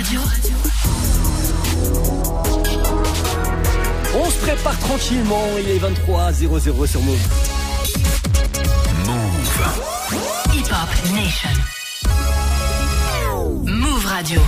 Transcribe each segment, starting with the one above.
Radio. On se prépare tranquillement, il est 23h00 sur Move. Move. Hip Hop Nation. Move Radio.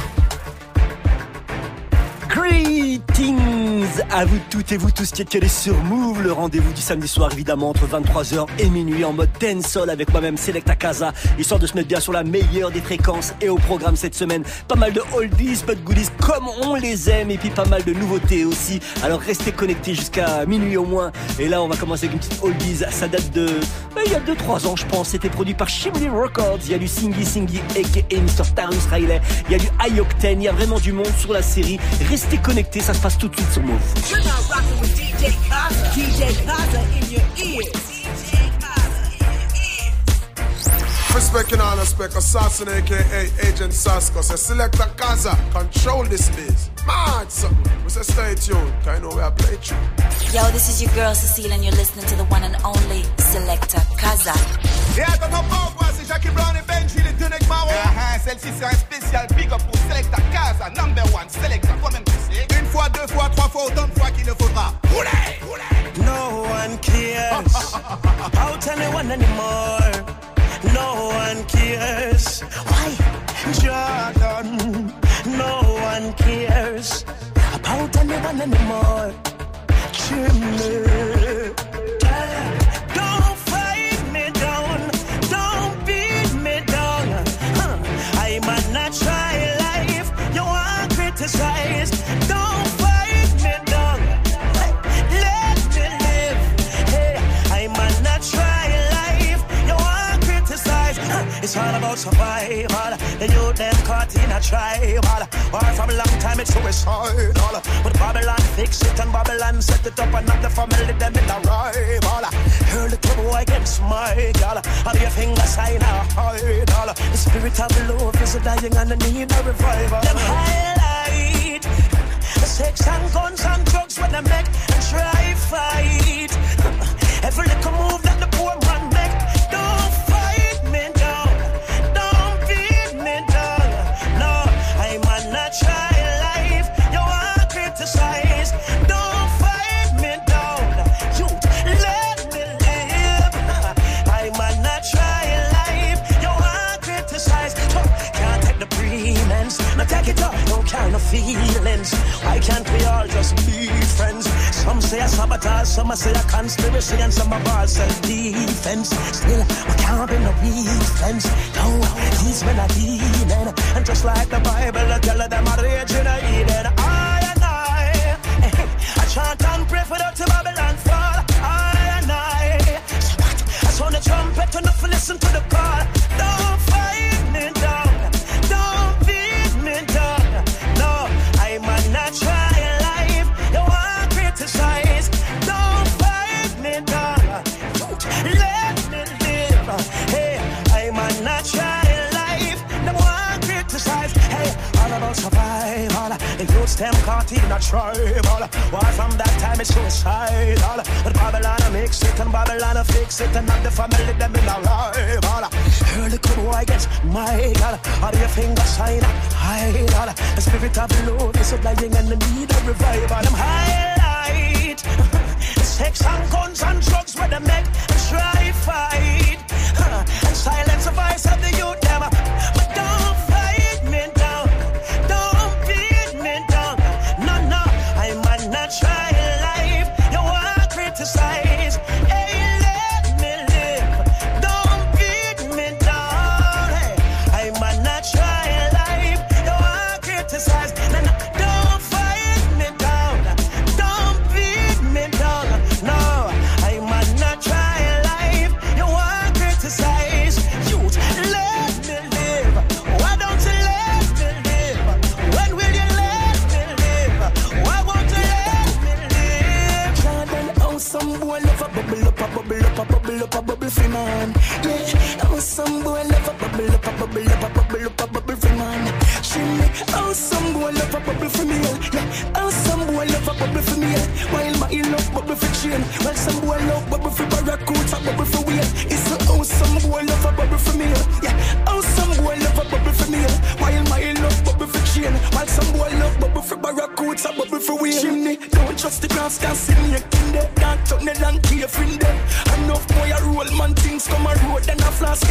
Greetings à vous toutes et vous tous qui êtes calés sur Move, le rendez-vous du samedi soir évidemment entre 23h et minuit en mode dancehall avec moi-même Selecta Casa, histoire de se mettre bien sur la meilleure des fréquences. Et au programme cette semaine, pas mal de oldies, pas de goodies comme on les aime, et puis pas mal de nouveautés aussi. Alors restez connectés jusqu'à minuit au moins. Et là on va commencer avec une petite oldies, ça date de il y a 2-3 ans je pense. C'était produit par Chimney Records. Il y a du Singy aka Mr. Tarus Riley, il y a du High Octane, il y a vraiment du monde sur la série. Restez connectés, ça se passe tout de suite sur Move. You're not rocking with DJ Kaza. DJ Kaza in your ears. DJ Kaza in your ears. Respect and honor, spec Assassin aka Agent Sasko. Say Selecta Kaza, control this biz. Mad something. We say stay tuned, cause I know where I play you. Yo, this is your girl Cecile and you're listening to the one and only Selecta Kaza. Et à ton pourquoi c'est Jackie Brown et Benji les deux nègres marrons. Celle-ci c'est un spécial big up pour Selecta Kaza, number one Selecta, toi-même tu sais. Une fois, deux fois, trois fois, autant de fois qu'il ne faudra. Roulez, roulez. No one cares about anyone anymore. No one cares. Why? Jordan. No one cares about anyone anymore. Chimney. Don't fight me down. Don't beat me down. I'm a natural life. You want criticize. Don't fight me down. Let me live. Hey, I'm a natural life. You want criticize. It's all about survival. The youth them caught in a tribal. War from a long time it's suicidal. But Babylon fix it and Babylon set it up. And not the family them in a rival. Her little boy against my girl. All your finger sign a idol. The spirit of love is dying and the need a revival. Them highlight the sex and guns and drugs when they make and try fight. Every little move that the poor man make. Don't fight me down. Don't beat me down. No, I'm a natural life. You want criticize. Don't fight me down. You let me live. I'm a natural life. You want criticize. Can't take the pretense. No take it up. No kind of feelings. Why can't we all just be friends? Some say a sabotage, some say a conspiracy, and some of us self-defense. Still, we can't be no weak friends. No, these men are demon. And just like the Bible, I tell them are raging Eden. I chant and pray for them to Babylon fall. So what? I saw the trumpet enough to listen to the call. Don't fight me down. Don't beat me down. No, I'm a natural life. You want criticize. Don't fight me down. Let me live. Hey, I'm a natural life. They want criticize. Hey, all about survival. The youths them caught in a tribal. War from that time it's suicidal. But Babylon mix it and Babylon fix it. And not the family them in a rival. Early come boy against my God. All your finger sign idol. The spirit of love is dying and the need a revival. Them highlight sex and guns and drugs where they make and try fight. And silence the voice of the youth them. But don't fight me down. Don't beat me down. No, I'm a natural life. You want criticize. Hey, let me live. Don't beat me down. Hey, I'm a natural life. You want criticize. No, don't fight me down. Don't beat me down. No, I'm a natural life. You want criticize. Youth, let me live. Why don't you let me live? When will you let me live? Why won't you let me live? Jordan, how some boy love a bubble up, a bubble up, a bubble up, a bubble free man. Yeah, how some boy love a bubble up, a bubble up, a bubble up, a bubble free man. Shimmy, how some boy love a bubble for me. Yeah, how some boy love a bubble for me. While my love bubble for chain, while some boy love bubble for barracuda, bubble for wheel. It's how some boy love a bubble for me. Yeah, how some boy love a bubble for me. While my love bubble for chain, while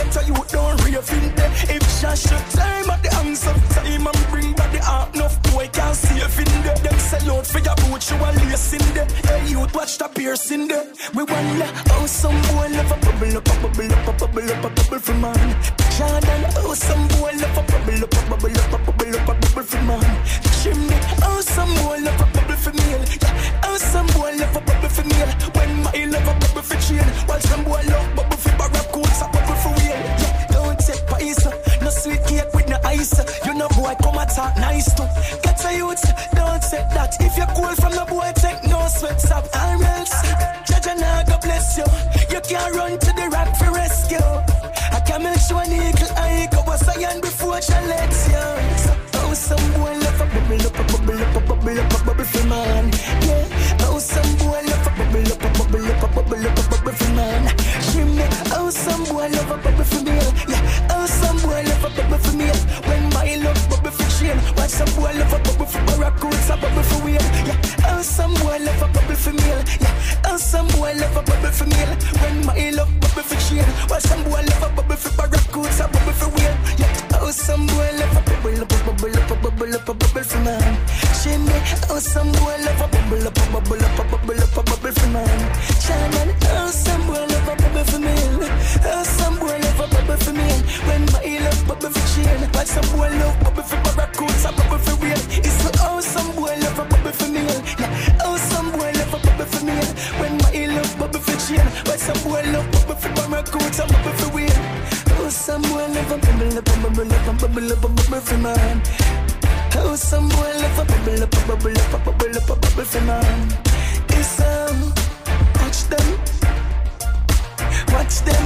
Get a youth don't rave in there. If Josh should time at the hands of time and bring back the art, enough boy can't save in there. Them sell out for your boot, you a lace in there. Hey, youth watch the pierce in there. We wonder how some boy love a bubble up, a bubble up, a bubble up, a bubble for man. Jordan, how some boy love a bubble up, a bubble up, a bubble up, a bubble for man. Chimney, how some boy love a bubble for meal. Yeah, how some boy love a bubble for meal. When my love a bubble for chain, while some boy love bubble for barracudas, a bubble for wheel. Yeah, don't take pies, no sweet cake with no ice. You know boy come and talk nice too. Get a youth, don't take that. If you're cool from the boy, take no sweats up. Or else, Jaja now God bless you. You can't run to the rock for rescue. I can make sure an eagle eye go was iron before she lets you. Oh, some boy love a bubble up, a bubble up, a bubble up, a bubble for man. Yeah, oh, some boy love a bubble up, a bubble up, a bubble up, a bubble for man. Shimmy, oh, some boy love a bubble for me. Yeah, oh, some boy love a bubble for me. When my love bubble for chain, watch some boy love a bubble for barracudas, a bubble for wheel. Yeah, oh, some boy love a bubble for me. Yeah, oh, some boy love a bubble for me. When my love bubble for chain, watch some boy love a bubble for barracudas, a bubble for wheel. Yeah, oh, some boy love a bubble up, a bubble up, a bubble up, a bubble for man. Shimmy, oh, some boy love a bubble up, a bubble up, a bubble up, a bubble for man. Shannon, oh, some boy love a bubble for me. Oh, some boy love a bubble for me. When my love bubble for chain, watch some boy love bubble for barracudas, a bubble for real. It's the oh, some boy love a bubble for me. Yeah, oh, some boy love a bubble for me. When my love bubble for chain, watch some boy love bubble for barracudas, a bubble for real. Oh, some boy love a bubble up, a bubble up, a bubble up, a bubble for man. Oh, some boy love a bubble up, a bubble up, a bubble up, a bubble for man. It's watch them, watch them,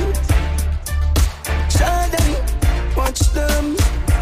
show them, watch them.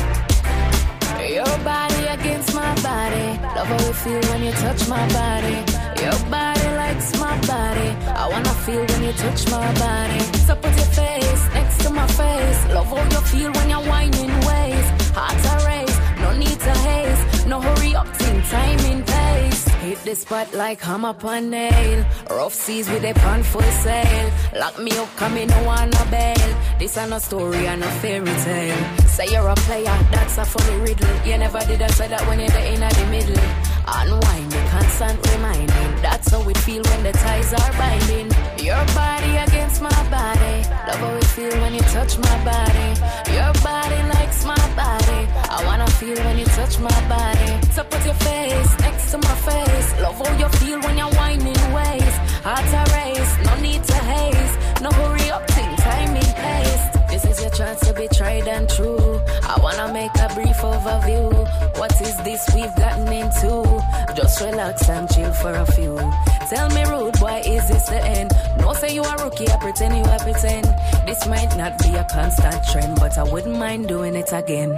Your body against my body, love how you feel when you touch my body. Your body likes my body, I wanna feel when you touch my body. So put your face next to my face, love how you feel when you're whining ways. Heart a race, no need to haze, no hurry up, think time in pace. Hit the spot like I'm up on nail, rough seas with a pan full sail. Lock me up, come in, no one no bail. This ain't a story and a fairy tale. Say you're a player, that's a funny riddle. You never did say that when you're there in the middle. Unwind, the constant reminding. That's how it feel when the ties are binding. Your body against my body, love how it feel when you touch my body. Your body likes my body, I wanna feel when you touch my body. So put your face next to my face, love how you feel when you're whining ways. Heart a race, no need to haze, no hurry up, think time in pace. This is your chance to be tried and true. I wanna make a brief overview. What is this we've gotten into? Just relax and chill for a few. Tell me rude, why is this the end? No say you a rookie, I pretend you a pretend. This might not be a constant trend, but I wouldn't mind doing it again.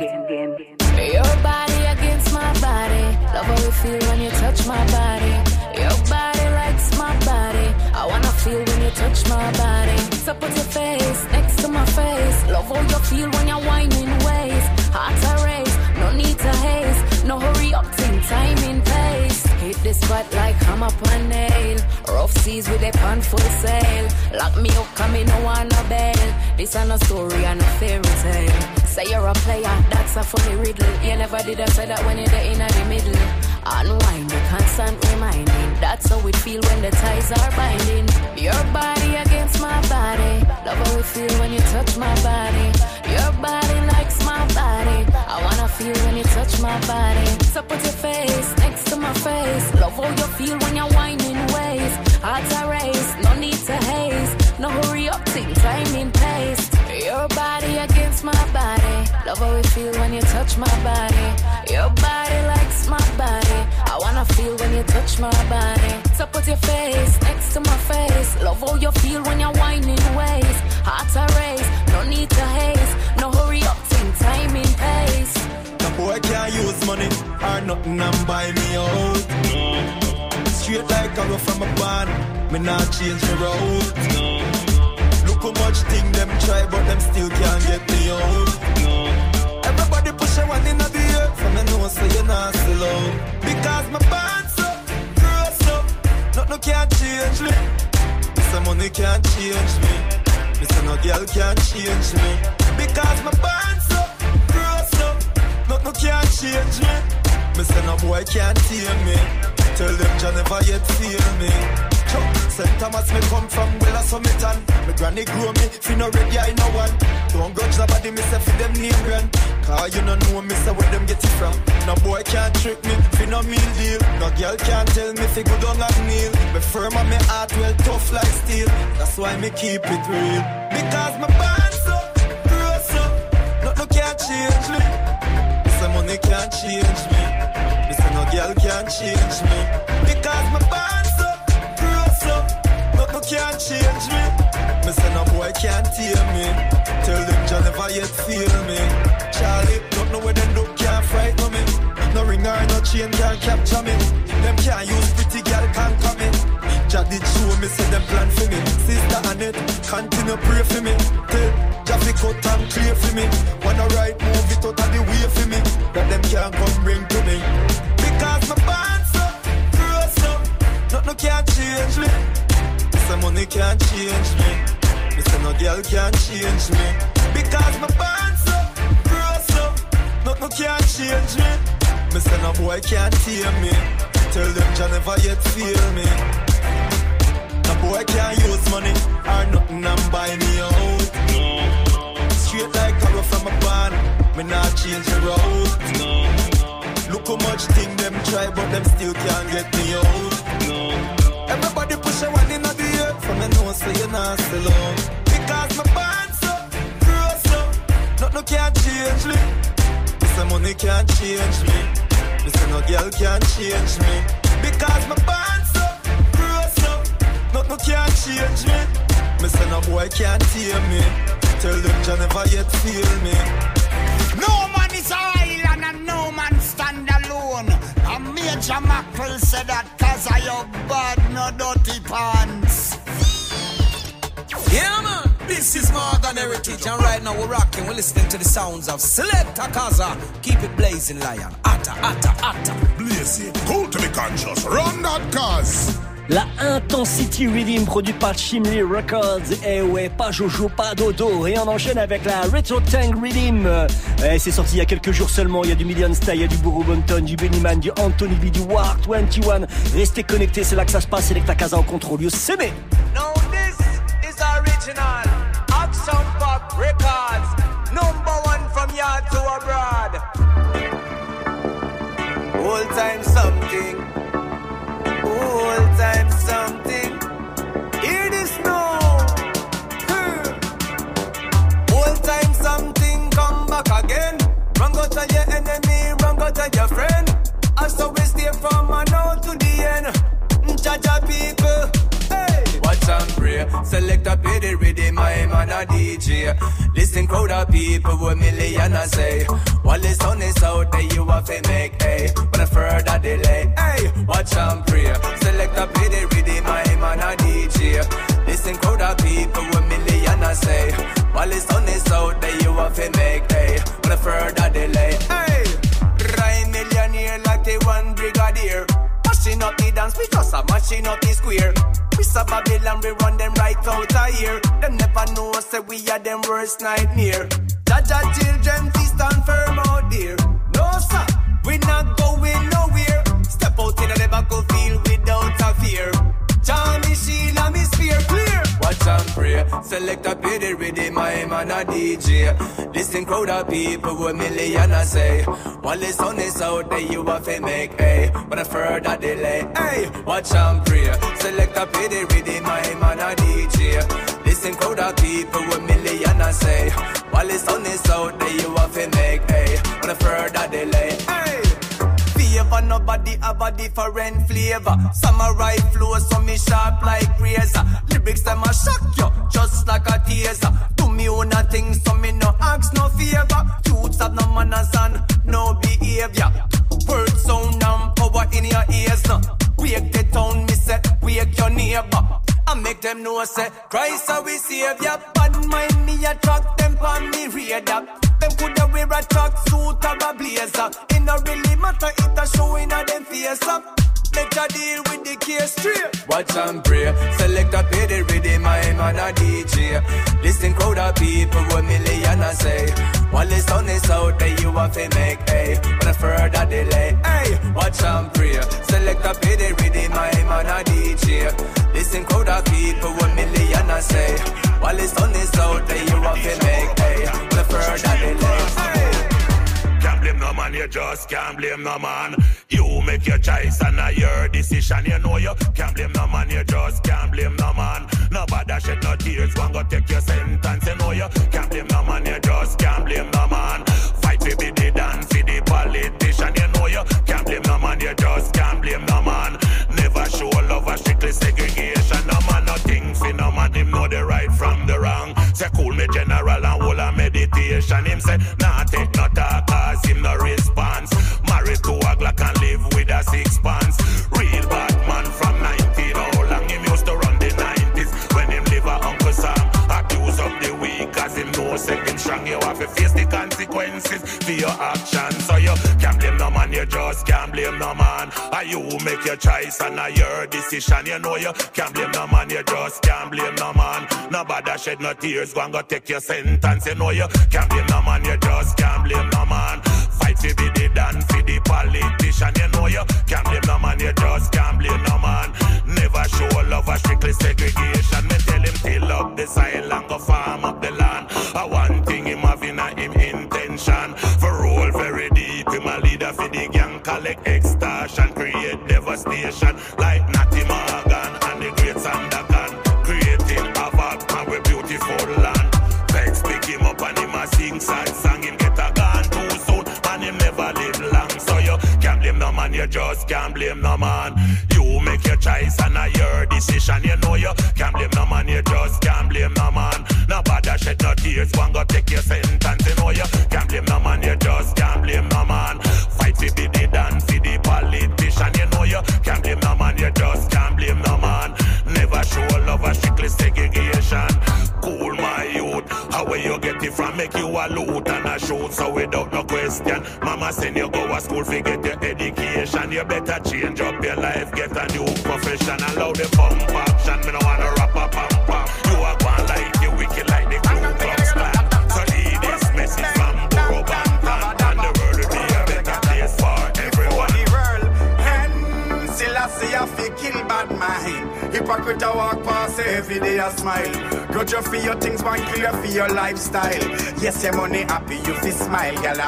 Your body against my body, love how you feel when you touch my body. Your body likes my body, I wanna feel when you touch my body. So put your face next to my face, love how you feel when you're whining ways. Heart a race, no need to haze, no hurry up, think time in pace. Hit the spot like I'm up on nail, rough seas with a pan full sail. Lock me up, come in, no one no bail. This ain't a story and a fairy tale. Say you're a player, that's a funny riddle. You never did say that when you're there in the middle. Unwind, the constant reminding. That's how it feel when the ties are binding. Your body against my body, love how it feel when you touch my body. Your body likes my body, I wanna feel when you touch my body. So put your face next to my face, love how you feel when you're whining ways. Heart a race, no need to haze, no hurry up, think time in pace. Your body against my body, love how it feel when you touch my body. Your body likes my body, I wanna feel when you touch my body. So put your face next to my face, love how you feel when you're whining ways. Heart a race, no need to haze, no hurry up, think time in pace. No boy can't use money or nothing and buy me out. Straight like I go from a band, me not change the road. Look how much thing them try, but them still can't get me out. Everybody push a one in the air, from the nose so you're not slow. Because my band's up, gross up, nothing can't change me. Some money can't change me, Mr. No girl can't change me. Because my bonds up, gross up, nothing can't change me. Me say no boy can't tame me. Tell them Jah never yet feel me. St. Thomas me come from well a summit and my granny grow me, fi no ready I no one. Don't grudge nobody, me say fi them name grand. Cause you no know me say where them get it from. No boy can't trick me, fi no meal deal. No girl can't tell me fi go down and kneel. Me firm and me heart well tough like steel. That's why me keep it real. Because my bonds up, gross up, nothing can't change me. Me say money can't change me. Me say no girl can't change me. Because my bonds up, gross up, nothing can't change me. Me say no boy can't tame me. Tell them Jah never yet feel me. Charlie, don't know where them do can't frighten me. No ring or no chain can't capture me. Them can't use pretty girl can't come in. Jah did show me say them plan for me. Sister Annette, continue pray for me. Tell Jah fi cut and clear for me. Wanna right move it out of the way for me. That them can't come bring to me. Because my bonds up, gross up, nothing can't change me. Say money can't change me. Me say no girl can't change me. Because my bonds up, gross up, nothing can't change me. Me say no boy can't tame me. Tell them Jah never yet feel me. No boy can't use money or nothing and buy me out. Straight like arrow from a barn, me not change the road. Look how much thing them try, but them still can't get me out. Everybody push a one in the air, from the nose so you're not still on. Because my bonds up, gross up, nothing can't change me. Me say money can't change me. Me say no girl can't change me. Because my bonds up, gross up, nothing can't change me. Me say no boy can't tame me. Tell them Jah never yet feel me. No man is an island and no man stand alone. A Major Mackerel said that cause of your bad no dirty pants. Yeah man, this is Modern Heritage and right now we're rocking, we're listening to the sounds of Selecta Kaza. Keep it blazing, Lion. Atta, atta, atta. Blazing, cool to be conscious. Run that cause. La Intensity Rhythm produit par Chimney Records. Et ouais, pas Jojo, pas Dodo. Et on enchaîne avec la Retro Tank Rhythm. C'est sorti il y a quelques jours seulement. Il y a du Million Style, il y a du Burro Bonton, du Bennyman, du Anthony B, du War 21. Restez connectés, c'est là que ça se passe. Selecta Kaza au contrôle. Yo, c'est me. Now this is original Action Pop Records, #1 from yard to abroad. All time something. All time something. Hear this now. All time something. Come back again. Run go to your enemy. Run go to your friend. And so we stay from now to the end. Jaja people. Hey. Watch and pray. Select a pity rhythm. I man a DJ. Listen crowd of people with million I say. While the sun is out there you have to make hay. But a further delay. Hey. Watch and pray. Select a pity rhythm. I man a DJ. Listen crowd of people with million I say. While the sun is out there you have to make hay. But a further delay. Hey. Rhyme millionaire like the one brigadier. Mashing up the dance, we just a mashing up the square. We saw Babylon, we run them right out of here. Them never know, say we are them worst nightmare. Jaja children, please stand firm out there. No sir, we not going nowhere. Step out in the battlefield without a fear. Charlie, Sheila, me spear clear. Watch and pray, select a pity rhythm, I man a DJ. Listen crowd of people with million I say. While the sun is out there you have to make hay. But a further delay, hey. Watch and pray, select a pity rhythm, I man a DJ. Listen crowd of people with million I say. While the sun is out there you have to make hay. But a further delay, hey. Favor, nobody have a different flavor. Samurai flow, so me sharp like razor. Lyrics them a shock you, just like a taser. Do me own a thing, so me no ask no favor. Youths have no manners and no behavior. Word sound and power in your ears now. Wake the town, me say, wake your neighbor. I make them know say, Christ are we savior. Bad mind me attract them on me radar. Them coulda wear a track suit or a blazer. It no really matter, it a showing a them face up. Make a deal with the case straight. Watch and pray, select a pity rhythm, I man a DJ. Listen crowd of people with million I say. say. While the sun is out, the you have to make hay. The further delay. Can't blame no man, you just can't blame no man. You make your choice and your decision. You know you can't blame no man, you just can't blame no man. Nobody shed no tears, one go take your sentence. You know you can't blame no man, you just can't blame no man. Fight for be the dance for the politician. You know you can't blame no man, you just can't blame no man. Never show love or strictly segregation. No man nothing for no man, him know the right from the wrong. Say cool me general and whole a meditation. Him say nah take no talk cause him no response. Married to a Glock and live with a 6 pants. Real bad man from 19. How long him used to run the 90s when him live a Uncle Sam. Accuse of the weak cause him know say him strong. You have to face the consequences for your actions. So you can't blame no man, you just can't blame no man. And you make your choice and your decision. You know you can't blame no man, you just can't blame no man. Nobody shed no tears, go and go take your sentence. You know you can't blame no man, you just can't blame no man. Fight to be the dance for the politician. You know you can't blame no man, you just can't blame no man. Never show love or strictly segregation. Me tell him till up the soil and go farm up the land. One thing him having a him intention. For roll very deep, him a leader for the gang. Collect extortion, create devastation. Like Natty Morgan and the great Sandakan. Creating havoc and we beautiful land. Vex pick him up and him a sing sad song. Him get a gun too soon and him never live long. So you can't blame no man, you just can't blame no man. You make your choice and your decision. You know you can't blame no man, you just can't blame no man. Nobody shed no tears, one go take your sentence. You know you can't blame no man, you just can't blame no man. Fight to be the dance for the politician. You know you can't blame no man, you just can't blame no man. Never show love or strictly segregation. Cool my youth, how will you get it from? Make you a loot and a shoot, so without no question. Mama send you go to school for get your education. You better change up your life, get a new profession. Allow the pump action, me no wanna rap a pump up. You are one like you wicked like the Ku Klux Klan. So lead this message from Burro Banton. And the world will be a better place for everyone. The world, and still I see a fake kill bad mind. Hypocrite a walk past every day a smile. Grudge you for your things, one clear for your lifestyle. Yes, your money happy, you feel smile, gala.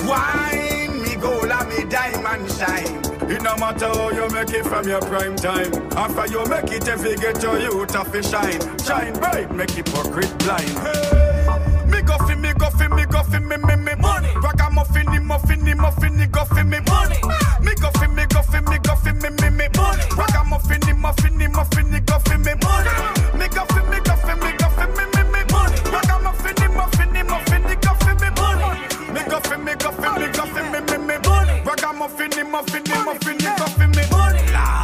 Wine, me gold and me diamond shine. It no matter how you make it from your prime time. After you make it, if you get your youth off a shine. Shine bright, make hypocrite blind. Hey. Me go fi, me go fi, me go fi, me money. Ragamuffin, the muffin, the go fi me money. Me go fi, me go fi, me go fi, me money. Ragamuffin, the muffin, the go fi me money. Me go fi, me go fi, me go fi, me money. Ragamuffin, the muffin, the go fi me money. Me go fi, me go fi, me go fi, me money. Ragamuffin, the muffin, the go fi me money.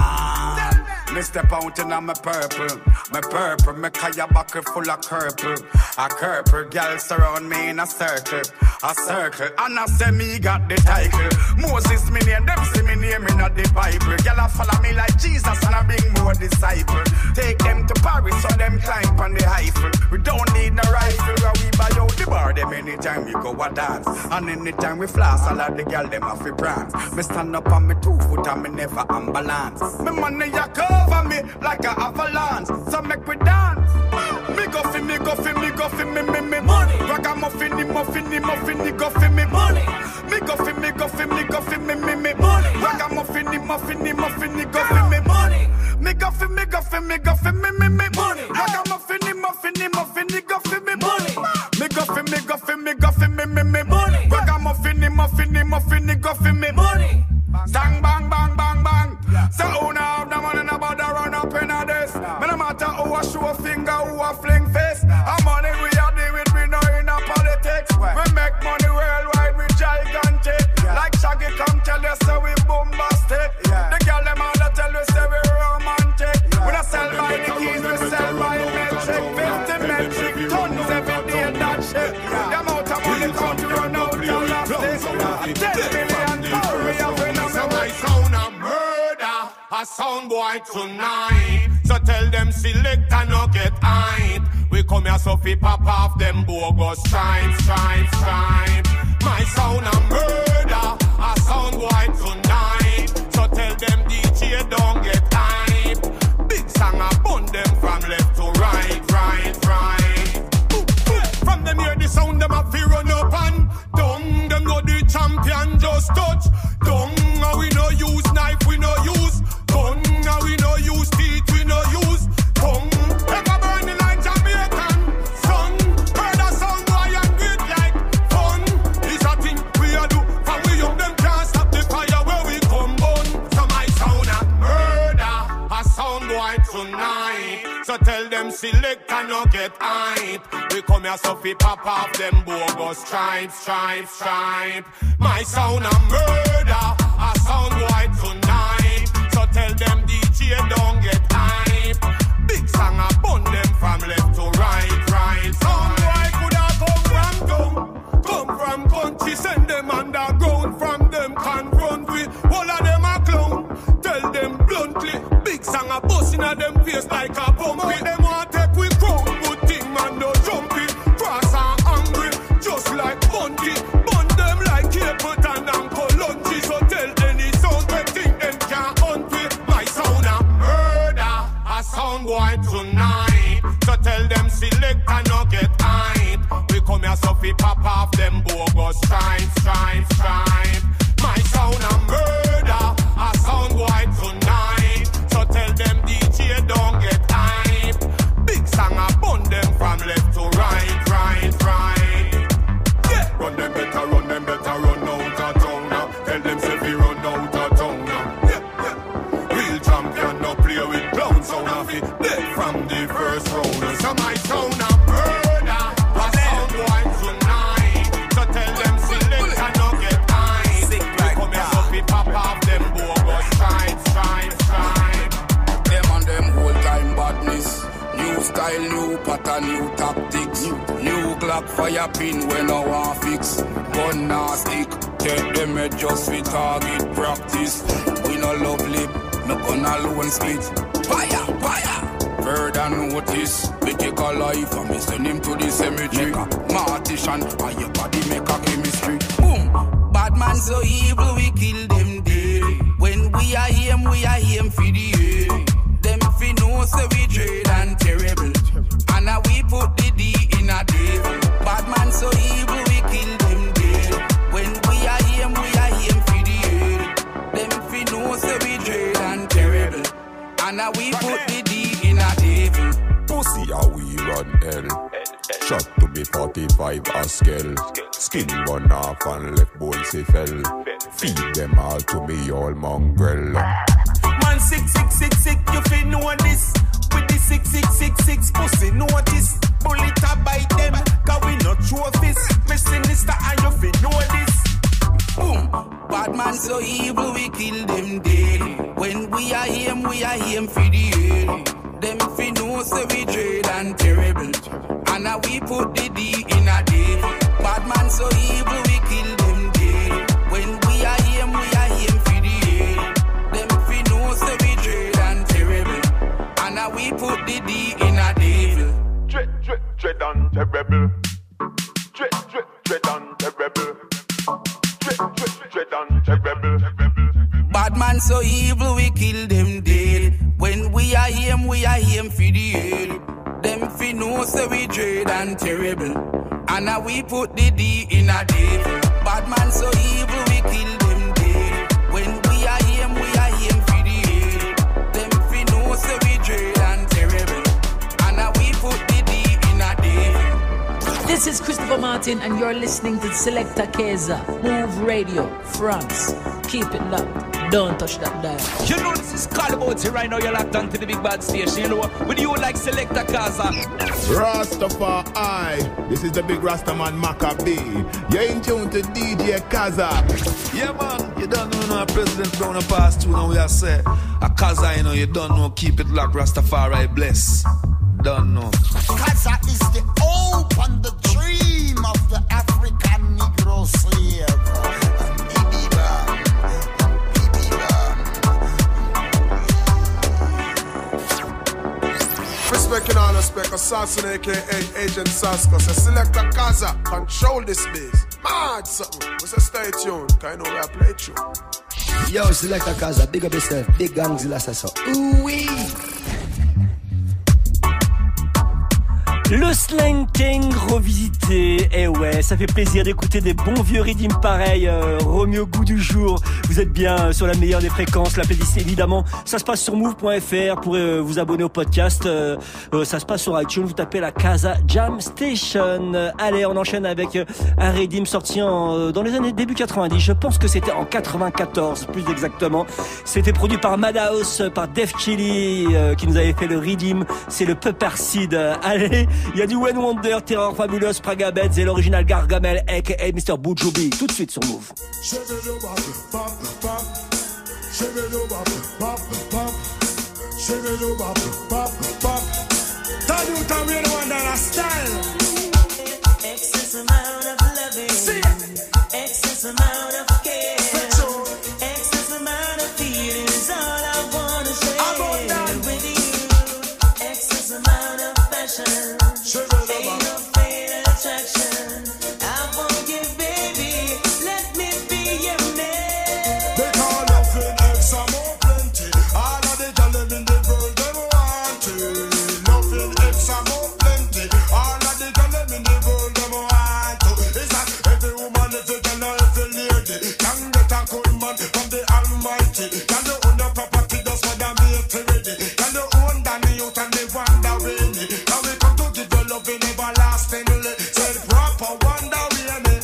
Me step out in my purple, me kaya bucket full of purple. A purple girl surround me in a circle, and I say me got the title. Moses me name, them see me name in the Bible. Girl a follow me like Jesus and I bring more disciple. Take them to Paris so them climb on the Eiffel. We don't need no rifle, we buy out the bar them anytime we go a dance. And anytime we floss, all of the girl them have to prance. Me stand up on me 2 foot and me never unbalance. Me money a cover me like a avalanche, so make we dance. Me go fi, me go fi, me go fi, me money. Ragamuffin, the muffin, the go fi me money. Me go fi, me go fi, me go fi, me money. Ragamuffin, the muffin, the go fi me money. Me go fi, me go fi, me go fi, me money. Ragamuffin, the muffin, the go fi me money. Me go fi, me go fi, me go fi, me money. Ragamuffin, the go fi me money. Sang bang bang bang bang. So who now the money about to run up in a this? Me no matter who a show finger, who a fling face. A money we are deal with, we know in a politics. We make money worldwide, we gigantic. Like Shaggy come tell you so we bombastic. The girl them all that tell you say we romantic. We don't sell by the keys, we sell by metric. 50 metric tons every day that shit. The amount of money come to run out of elastic. 10 million pounds we have in a my sound a murder, a sound boy tonight. So tell them select and no get hype. We come here so fi pop off them bogus stripes. My sound a murder, a sound boy tonight. So tell them DJ don't get hype. Big song a bun them from left to right. select and no get hype. We come here so fi pop off them bogus stripe. My sound a murder, a sound white tonight. So tell them DJ don't get hype. Big song a bun them from left to right. Sound white coulda come from down, come from country, send them underground. From them confront we, all of them a clown. Tell them bluntly, big song a bust inna them face like a pumpy. Them want take we crown, good thing man no jumpy. Cross and angry, just like Bunty. Bun them like Capleton and Colungi. So tell any sound we think them can't hunt with. My sound a murder, a sound boy tonight. So tell them select and no get hype. We come here so fi pop off them bogus stripe. My sound a murder, a sound boy tonight. So tell them DJ don't get hype. Big song a bun them from left to right. Yeah. Run them better, run out of town now. Tell them say we run out of town now. Yeah. Real champion no play with clown sound of it. Dead from the first round. So my sound a murder, a sound boy tonight. So tell them select and no get hype. We come here so we pop off them bogus stripe. Them and them whole time badness. New style, new pattern, new tactics. New Glock fire pin when no one fix. Gun nah stick. Take them head just for target practice. We no love lip, no gun alone split. Fire! Further notice, we take a life and we send him to the cemetery. Make a mortician and your body make a chemistry. Boom! Bad man so evil, we kill them dead. When we are him for the air. Them fi know say we dread and terrible. And now we put the D in a devil. Bad man so evil, we kill them dead. When we are him for the air. Them fi know say we dread and terrible. And now we put the D in a devil. Pussy how we run hell. Shot to be 45 a scale. Skin run off and left bones he fell. Feed them all to me all mongrel. Man sick, you fi know this. With the 6666 pussy notice. Bullet a bite them, cause we no trophies. Me sinister and you fi know this. Boom! Bad man so evil, we kill them dead. When we are him for the air. Them fi know say we dread and terrible. And now we put the D in a devil. Bad man so evil, we kill them dead. When we are him for the air. Them fi know say we dread and terrible. And now we put the D in a devil. Dread and terrible. Dread and terrible. Dread and terrible. Bad man so evil, we kill them dead. When we are him for the air. Them fi know say we dread and terrible. And now we put the D in a devil. Bad man so evil, we kill them dead. When we are him for the air. Them fi know say we dread and terrible. And now we put the D in a devil. This is Christopher Martin and you're listening to Selecta Keza, Move Radio, France. Keep it locked. Don't touch that dial. You know this is Calaboti right now. You're locked onto the big bad station. You know with you like Selecta Kaza. Rastafari. This is the big Rastaman Maccabee. You're in tune to DJ Kaza. Yeah man, you don't know no President Brown a pass through now we are say a Kaza, you know, you don't know, keep it locked, Rastafari bless. Don't know. Kaza is the hope and the dream of the African Negro slave. Respect in all respect, Assassin aka Agent Sasko. Say Selecta Kaza, control this biz. Mad something. We say stay tuned, cause I know where I play tune. Yo, Selecta Kaza, big up yourself, big Gangzilla says so. Ooh-wee. Le Slang King revisité, et ouais, ça fait plaisir d'écouter des bons vieux rythmes pareils, remis au goût du jour. Vous êtes bien sur la meilleure des fréquences, la playlist évidemment, ça se passe sur move.fr pour vous abonner au podcast, ça se passe sur iTunes, vous tapez la Casa Jam Station. Allez, on enchaîne avec un rythme sorti dans les années début 90, je pense que c'était en 94 plus exactement. C'était produit par Madhouse, par Def Chili, qui nous avait fait le rythme, c'est le Pepper Seed. Allez, il y a du Wayne Wonder, Terror Fabulous, Pragabez et l'original Gargamel aka Mr. Bujubi, tout de suite sur Move. Excess amount of loving, excess amount of care, excess amount of feeling is all I wanna share with you. Excess amount of passion. Ain't no fatal attraction. I want you, baby. Let me be your man. They call loving X, I'm more plenty. All of the girls in the world, they want it. Loving X, I'm more plenty. All of the girls in the world, they want it. It's like every woman, every girl, every lady can get a good man from the Almighty. Can you own your property, that's what I'm here to ready. Can you own Danny, you can live on the rainy. Now we come to give you loving everlastingly. Said proper wonder really.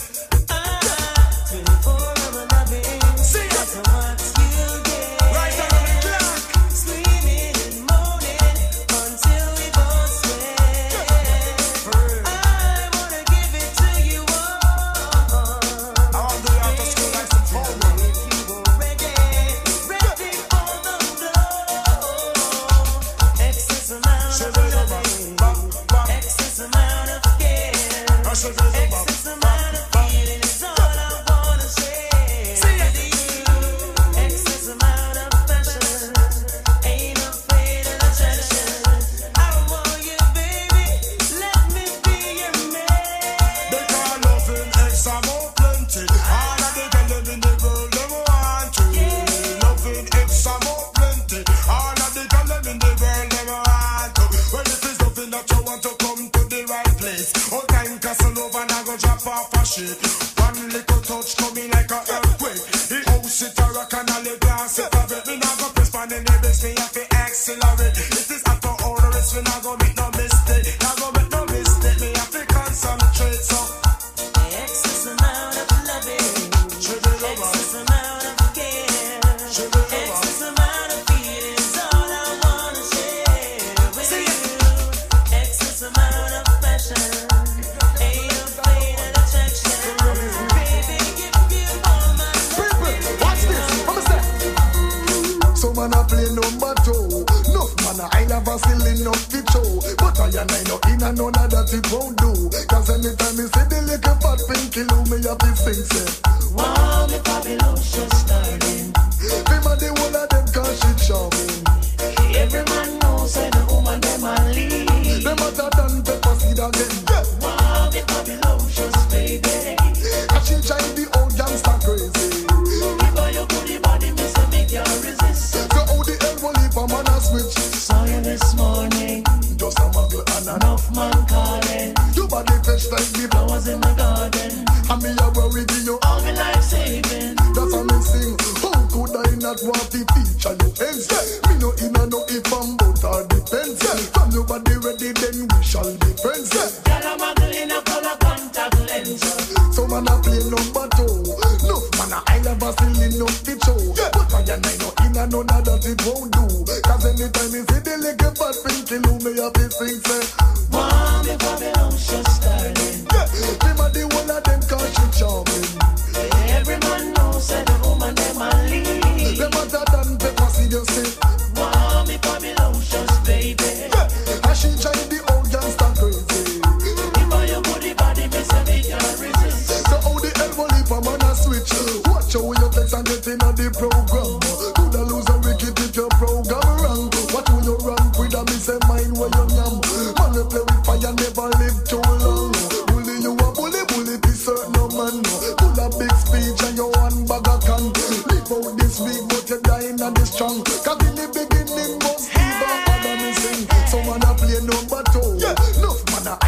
24 of a loving. See that's what you get. Right on the clock. Screaming and moaning until we both sweat. I wanna give it to you all. I want the after school like some phone. If you were ready for the blow. Excess amount of loving, excess amount of care, excess amount of feeling is all I wanna share with you. Excess amount of passion, ain't no fatal attraction. I want you, baby, let me be your man. They call loving X, I'm more plenty. All of the girls in the world, they want to. Loving X, I'm more plenty. All of the girls in the world, they want to. Well, if it's loving that you want to come to the right place. All time Casanova and I go drop off a shit. One little touch coming like a earthquake. The house it a rock and all the glass it a break. Me not go press pan in the base, me have to accelerate. It is after all the rest, we not go make no mistake. Not go make no mistake, me have to concentrate. So Excess amount of loving, excess amount of care, excess amount of feeling is all I wanna share with you. Excess amount of passion, ain't no fatal attraction. Baby, give you all my love. watch this, I'm a say. So man a play number 2. Enough man a I never still enough to show. But I and I know in and none of that it won't do. Cause anytime me see the little fat pinky loo, me have to sing say, Wow, the Babylon's starting. them a the whole of them cause she charming. Every man knows that the woman them a lead. Them a than pepper seed again. Wow, the Babylon's baby. And she drive the old gangster crazy. Give her your goodie body, me say me can't resist. So how the hell will leave a man a switch? Saw you this morning, Just a muggle and a enough man calling. your body fresh like the Flowers in my garden, and me a worry give you. all my life saving. That's a me sing. How could I not want to feature you ends? Me no in a no if I'm bout or defense. From your body ready then we shall be friends. Girl, I'm ugly in a color contact lens. So man a play number 2. Enough man a I never still enough to show. But I and I no in a none of that it won't do. Cause anytime me see the little fat pinky loo, me have to sing say, Wow, the Babylon's starting. them a the whole of them cause she charming. Every man knows that the woman them a lead. Them a than pepper seed you say. Wow, the Babylon's baby. And she drive the old gangster crazy. Give her your goodie body, me say me can't resist. So how the hell will leave a man a switch? Watch how you text and get in on the program. Coulda lose a wicked if your program wrong. What will you run with a me say mind where you yam? Man we play with fire never live too long. Bully you a bully be certain no man. Full of big speech and you one bag of can. Live out this week but you dying on the strong. Cause in the beginning must leave a other me sing. So man a play number 2. Enough man a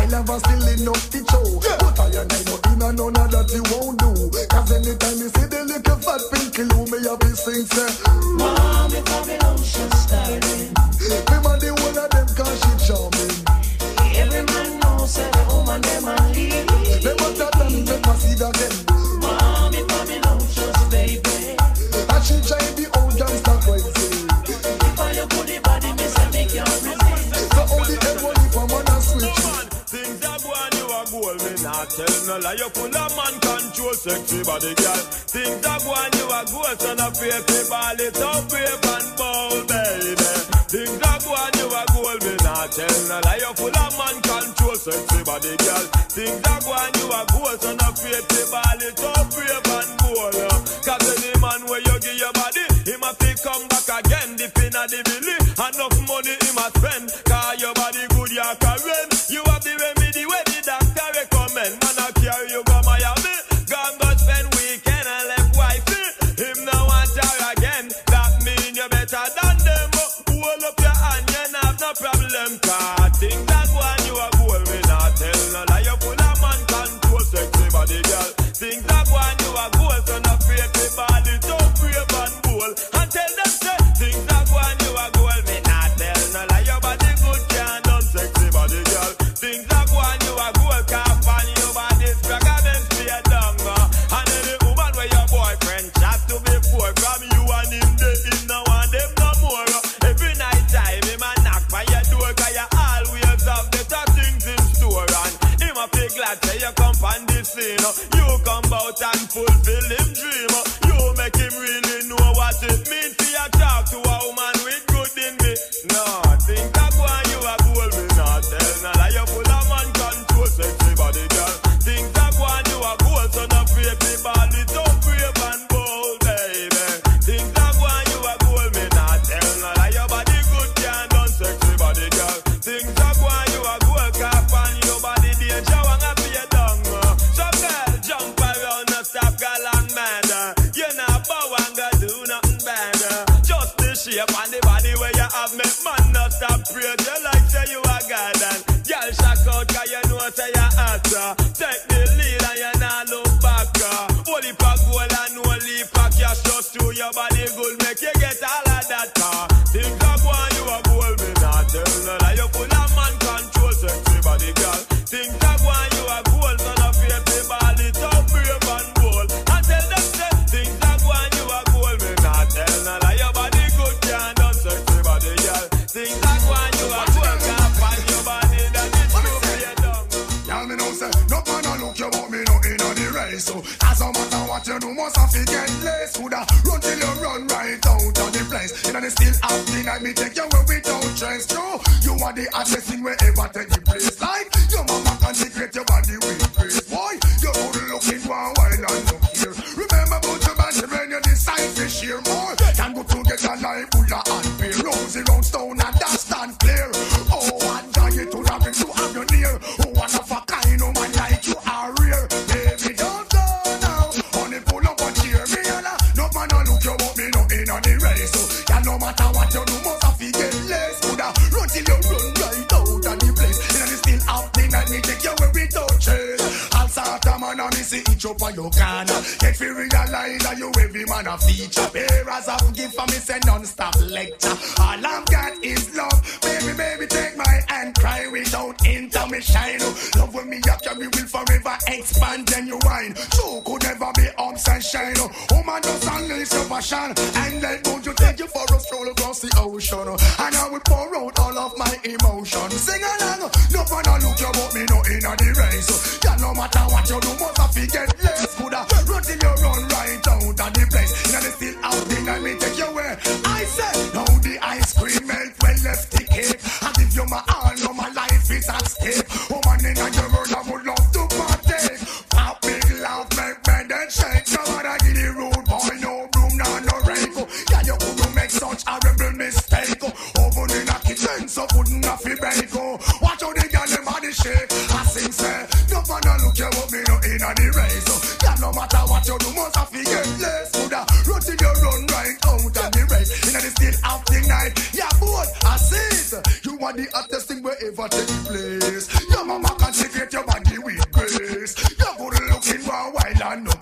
don't do. Cause anytime you see the little fat pinky loo, me have to sing say, Mommy, Babylon, she's starting. Remember the one of them cause she charming. Every man knows that the woman them a lead. Them a tell them, them a see that them. Mommy, Babylon, she's baby. And she drive the old gangster crazy. If I you put the body, me say me can't resist. So all the head one if I'm on a switch. Things are going, you are gold, me not tell no lie. You full of man control, sexy body girl. Things are going, you are gold, son of faith, ball it up, brave and bold, baby. Things are going, you are gold, me not tell no lie. You full of man control, sexy body girl. Things are going, you are gold, son of faith, ball it up, brave and bold. Cause any man where you give your body, he must come back again, dip in a the belly. Enough money he must spend, cause your body good, you can rent. You have the remedy where the doctor recommend. Man, I carry you go Miami. Gone go spend weekend and left wifey. Him now want her again. That mean you better than them. Hold up your hand, you have no problem. Cause things that one you are gold. Me not tell no lie. You full of man control, sexy body girl. Things that one you are gold. So no fake the body, so brave and bold. And tell them say, things that one you are gold. Me not tell no lie. Your body good, can't done, sexy body girl. Things that one you are gold, can't find your body strong and then stay down. And any woman where your boyfriend chat to before, from you and him, they him no want them no more. Every night time, him a knock by your door, cause you always have better things in store. And him a feel glad say you come on this scene. You come out and fulfill him dream. You make him really know what it means to you talk to a woman with good in me. No, think that one you are gold, me not tell no lie. You full of man control, sexy body girl. Think that one you are gold, so no fake the body, so brave and bold, baby. Think that one you are gold, me not tell no lie. Your body good, can't done, sexy body girl. Think that one you are gold, can't find your body danger, wanna be a dung. So girl, jump around, no stop, girl and mad. You not bow and go do nothing bad. Just the shape and the body where you have me, man, no stop praise you like say you are God. And girl shock out cause you know say you hot. Take the lead and you not look back. Only for gold and only for cash, just to your body good, make you get all of that. Think of one you are gold, me not tell no lie. You full of man control, sexy body girl. Think of one you are gold, son of faith, the body so brave and bold. And tell them say, think of one you are gold, me not tell no lie. Your body good, can't done, sexy body girl. Think of one you are gold, can't find your body that is true for your dung. Y'all me know say, no man a look you but me no in on the race. So as no matter what you do, must have to get less. Coulda run till you run right out of the place. And then still out the night, me take you where we don't trust you. You are the hottest thing wherever take the place. Like your mama consecrate your body with grace. Boy, you good looking one while and look here. Remember about your body when you decide to share more. Can go to get a life full of unfair. Rosy round stone and that stand clear. Oh, one giant to have to have you near. Oh, one of a kind of man like you are rare. Baby, don't go now. Honey, pull up and cheer me. No man no look you but me no in on the race. So, yeah, no matter what you do, must have to get less. Coulda run till you run right out of the place. And it's still out the night, me take you where we don't chase. I'll start a man and me see each up on your corner. Get fi realize that you every man a feature. Bearers of gift for me say non-stop lecture. All I've got is love. Baby, baby, take my hand, cry without intermission. Love when me up, we will forever expand and you wine. So could never be ups and shine. Woman just unleash your passion. And then won't you take you for a stroll across the ocean. And I will pour out all of my emotions. Sing along, no one a look you but me no in a the race. Yeah, no matter what you do, must have to get less. Coulda run till you run right out of the place. And it's still out the night, me take you where I said, now the ice cream melt when left the cake. And if you my all, no my life is at stake. Woman in a your world, I would love to partake. Pop big laugh, make bend and shake. No matter give the rude boy, no broom, no rake. Yeah, you couldn't make such horrible mistake. Oven in a kitchen, so couldn't have to bake. Watch how the girl them body shake. I sing say, no man a look you but me no in a the race. Yeah, no matter what you do, must have to get less. Coulda run till you run right out of the race. In the still out the night, yeah, boy, I see it. You are the hottest thing wherever take place. Your mama consecrate your body with grace. You're good looking for a while and no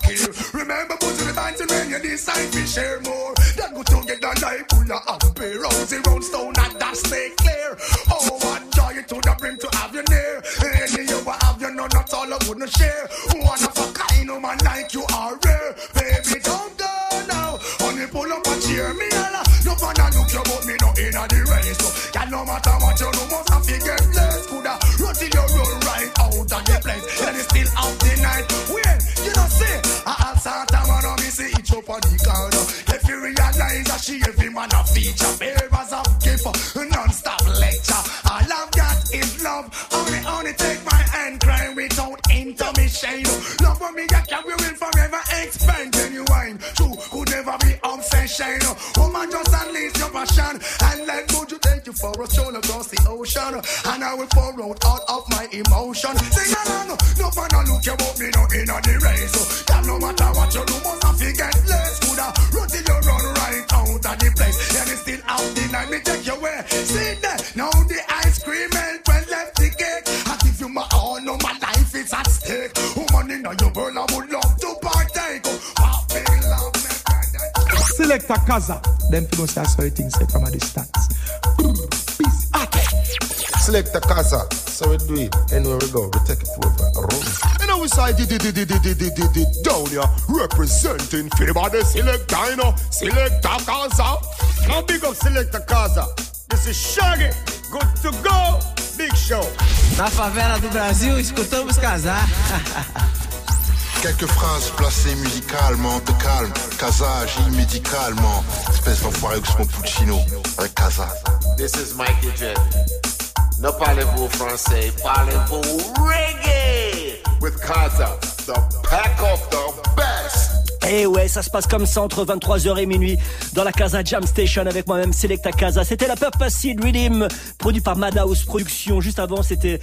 kill. Remember, put to the bands and when you decide to share more. Then go together like Bulla and Bear. Rosy round stone and that stay clear. Oh, what joy to the brim to have you near. Any you will have you know, not all I wouldn't share. One of a kind of man like you are rare. Baby, don't go now. Only pull up and cheer me all. No man a look you but me no in a the race. So, yeah, no matter what you do, must have to get blessed. Coulda run till you roll right out of the place. Then it's still out the night. When you don't see, I'll start a man on me see each up on the corner. If you realize that she every man a feature, bearers of gift, non-stop lecture. All I've got is love. Only take my hand, cry without intermission. Love for me, I can will forever expand. Genuine, true, could never be obsession. Woman, just unleash your passion and let go to take you for a stroll across the ocean. And I will pour out of my emotion. Sing along, no man a look you but me no in a the race. So, yeah, no matter what you do, must have to get less. Coulda run till you run right out of the place. And it's still out the night, me take you away. See that, now the ice cream melt when left the cake. I give you my all, no my life is at stake. Woman in your world, I would love to partake. Select a Kaza. Them people say how things say from a distance. Select a Kaza. So we do it. Anywhere we go, we take it over. You know we say down here representing favor the Selecta, you know. Select a Kaza. Now big up Select a Kaza. This is Shaggy. Good to go. Big show. Na favela do Brasil, escutamos Kaza. Quelques phrases placées musicalement, te calme. Kaza agit médicalement. Espèce d'enfoiré que mon Puccino avec Kaza. This is Mikey J. Ne parlez-vous français, parlez-vous reggae. With Kaza, the pack of the best. Et ouais, ça se passe comme ça entre 23h et minuit dans la Kaza Jam Station avec moi-même Selecta Kaza. C'était la Purple Seed Rhythm produit par Madhouse Productions. Juste avant, c'était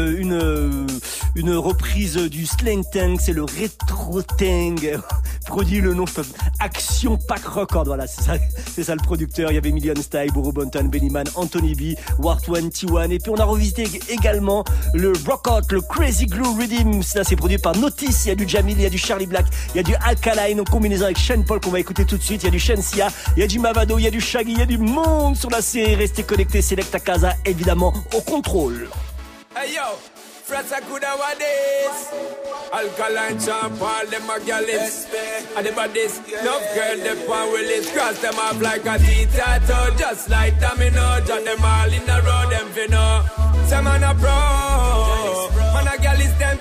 une reprise du Slang Tank, c'est le Retro Tang. Produit le nom Action Pack Record. Voilà, c'est ça le producteur. Il y avait Million Style, Burro Bonton, Bennyman, Anthony B, War 21. Et puis on a revisité également le Rockout, le Crazy Glue Rhythm. Ça c'est produit par Notice. Il y a du Jamil, il y a du Charlie Black, il y a du Alkaline en combinaison avec Shane Paul qu'on va écouter tout de suite. Il y a du Shensia, il y a du Mavado, il y a du Shaggy, il y a du monde sur la série. Restez connectés, Selecta Kaza évidemment au contrôle. Hey yo, Frats a good nowadays. Alkaline champ, all them a gallus. And the bodies, love girl, the pan will it. Cross them off like a T-tattoo. Just like domino, jot them all in the road, them finna. Some man a pro, man a gallus, them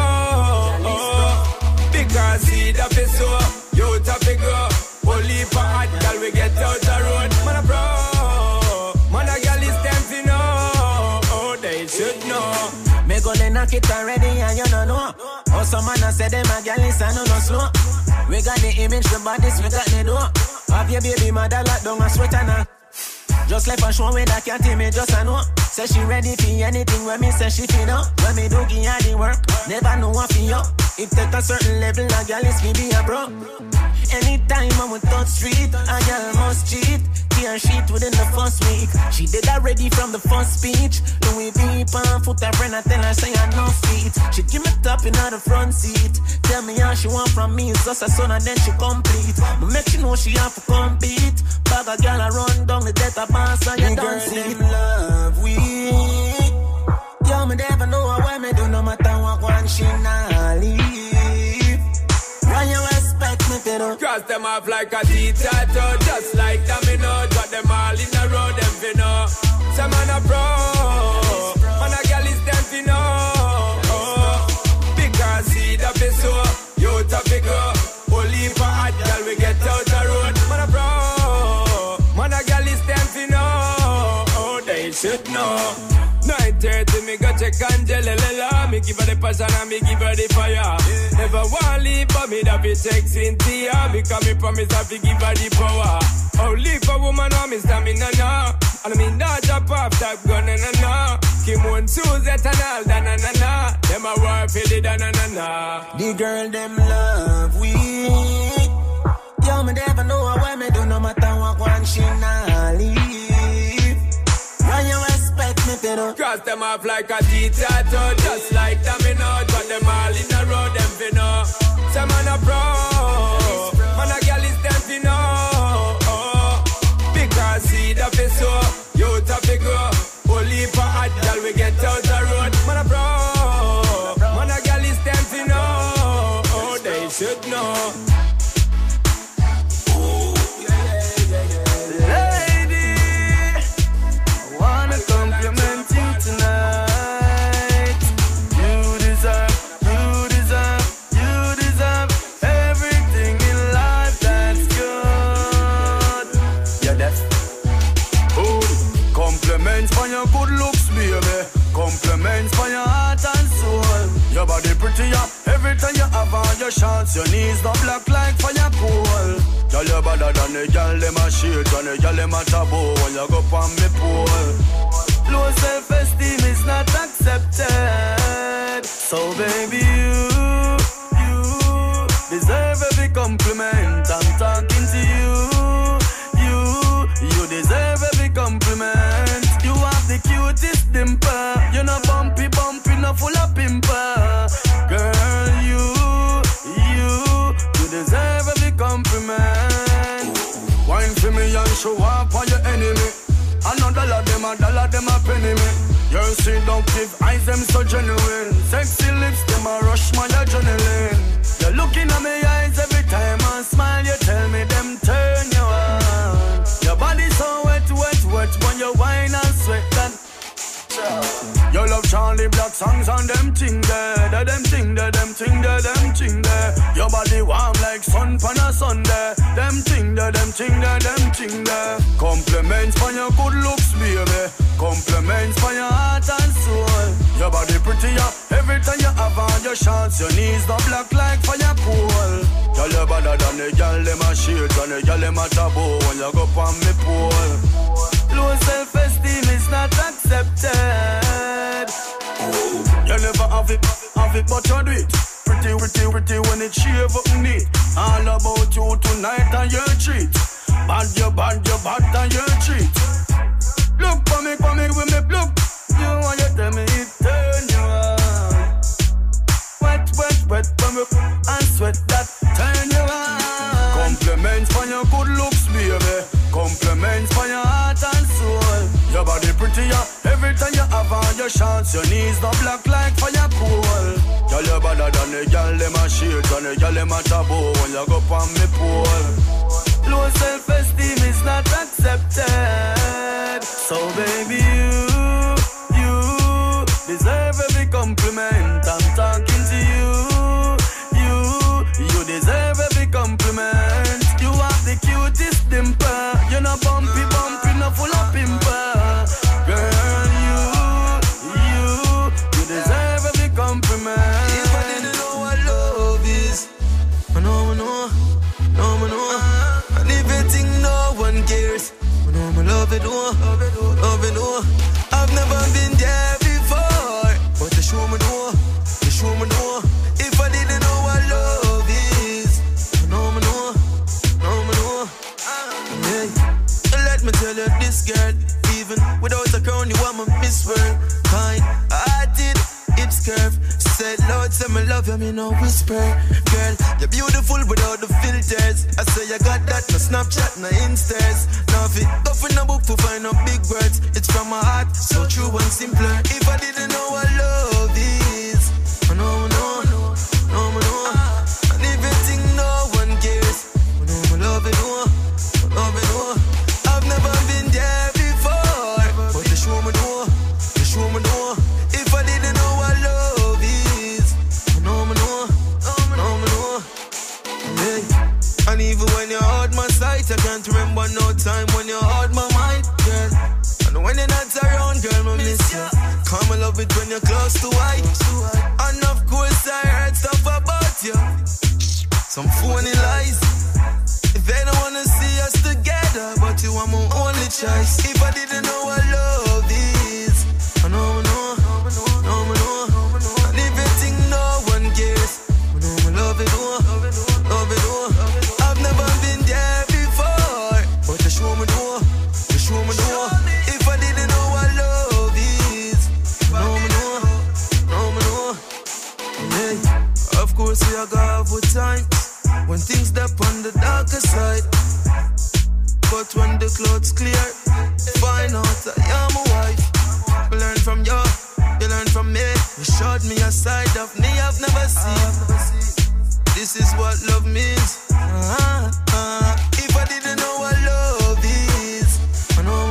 finna. Because see the piso, you top it go. Only for hot girl, we get out the road. Man a pro, man a gallus, them finna. Oh, they should know. Me go they knock it already and you don't know. Oh, some man a say them a gal is no slow. We got the image, the bodies, we got the door. Have your baby mother lock down a sweater now. Just left her show with that cat image, just a know. Say she ready for anything when me say she feel up. When me do give her the work, never know what for you. It take a certain level, a gal is me be a bro. Anytime I'm with touch street, a gal must cheat. Tear sheet within the first week. She did already from the first speech. Louis V pan foot her friend, I tell her say I no feet. She give me top in the front seat. Tell me how she want from me, it's just a son and then she complete. But make she know she have to compete. Bag a gal a run down the death of boss and you don't see it. Love we. Yo, me never know why me do no matter what one she not leave. Why you expect me to do? Cross them off like a T-tattoo. Just like domino, got them all in the road, them finna. Some man a pro, man a gal is them finna. Because see the piso, you top it go. Only for hot girl, we get out the road. Man a pro, man a gal is them finna. Oh, they should know. 9:30, me go check Angela. Me give her the passion and me give her the fire. Never want leave, but me that be check Cynthia. Because me promise I fi give her the power. Oh, leave a woman on me stamina now. And I mean not drop off that gun na. Kim one Suzette and all da na. Them a war for the da na. The girl them love we. Yo, me never know why me do no matter what one she not leave. Why you expect me to do? Cross them off like a T-tattoo. Just like domino, got them all in the road, them finna. Some man a pro, your shots, your knees don't block like fire pole. Girl, you better than the girl, them a shit, and the girl, them a taboo when you go on me pole. Low self-esteem is not accepted. So baby, you deserve every compliment. I'm talking to you deserve every compliment. You have the cutest dimple. You're not bumpy, not full of pimple. Girl, you deserve every compliment. Wine for me and show up on your enemy. Another dollar them a penny me. Your seductive eyes, them so genuine. Sexy lips, them a rush my adrenaline. You're looking at me eyes every time I smile. You tell me them turn you on. Your body so wet, when you whine and sweat that. You love Charlie Black songs and them ting there. Them ting there. Your body warm like sun pan a Sunday. Them ting there. Compliments for your good looks, baby. Compliments for your heart and soul. Your body prettier every time you have on your shots. Your knees don't block like fire pole. Girl, you better than the girl, them a shit, and the girl, them a taboo when you go on me pole. Low self-esteem is not accepted. You never have it, but you do it. Pretty when it shave up neat. All about you tonight and your treat. Bad and your treat. Look for me with me look. You want you tell me it turn you on. Wet from me and sweat that turn you on. Compliments for your good looks, baby. Compliments for your heart and soul. Your body prettier every time you have on your shots. Your knees don't block like fire pole. Girl, you better than the girl, them a shit, and the girl, them a taboo when you go on me pole. Low self-esteem is not accepted. So baby, you deserve every compliment. I'm talking to you deserve every compliment. You have the cutest dimple. You're not bumpy, not full of pimple. Girl, you deserve every compliment. If I didn't know what love is, I know. And if you think no one cares, I know I love it, oh. I've never been there before, but you show me no. If I didn't know what love is, I know. Yeah. Let me tell you this, girl, even without a crown, you are my Miss World. Kind-hearted, hips curve. Said, Lord, say me love you, me no whisper. Girl, you're beautiful without the filters. I say you got that, no Snapchat, no Instas. Now if it go in a book to find out big words, it's from my heart, so true and simpler. If I didn't know what love is, I know. And if you think no one cares, I know I love it, oh. I've never been there before, but you show me no. If I didn't know what love is, I know. Hey. And even when you hold my sight, I can't remember no time when you hold my mind, girl. And when you're not around, girl, I miss you. Come, I love it when you're close to white. And of course I heard stuff about you, some phony lies. If they don't wanna see us together, but you are my only choice. If I didn't know what love is, I know. And if you think no one cares, I know I love it, oh. I've never been there before, but you show me no. If I didn't know what love is, I know. Yeah. Of course we are gonna have good times when things step on the darker side. But when the clouds clear, find out I am a wife. Learn from you, you learn from me. You showed me a side of me I've never seen. This is what love means. If I didn't know what love is, I know.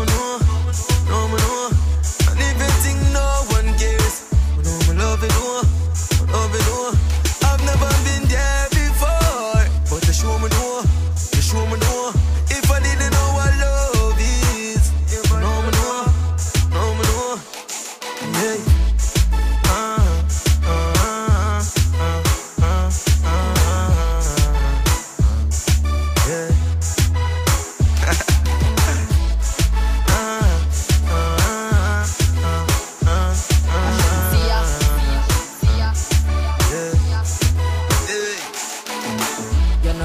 And if you think no one cares, I know I love it, oh. I've never been there before, but you show me no. If I didn't know what love is, I know. Yeah.